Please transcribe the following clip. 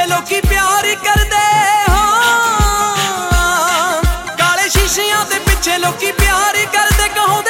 ਲੋਕੀ ਪਿਆਰ ਕਰਦੇ ਹਾਂ, ਕਾਲੇ ਸ਼ੀਸ਼ਿਆਂ ਦੇ ਪਿੱਛੇ ਲੋਕੀ ਪਿਆਰ ਕਰਦੇ। ਕਹੋਂਦੇ